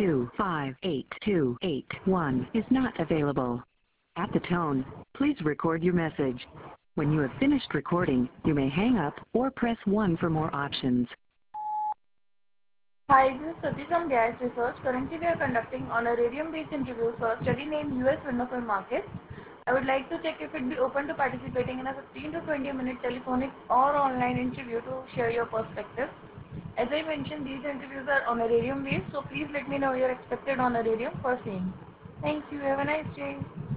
2582821 is not available. At the tone, please record your message. When you have finished recording, you may hang up or press 1 for more options. Hi, this is Sati from DIS Research. Currently, we are conducting on a radium-based interview for a study named US Window Film Market. I would like to check if it be open to participating in a 15 to 20-minute telephonic or online interview to share your perspective. As I mentioned, these interviews are on a radium base, so please let me know your expected on a radium for same. Thank you. Have a nice day.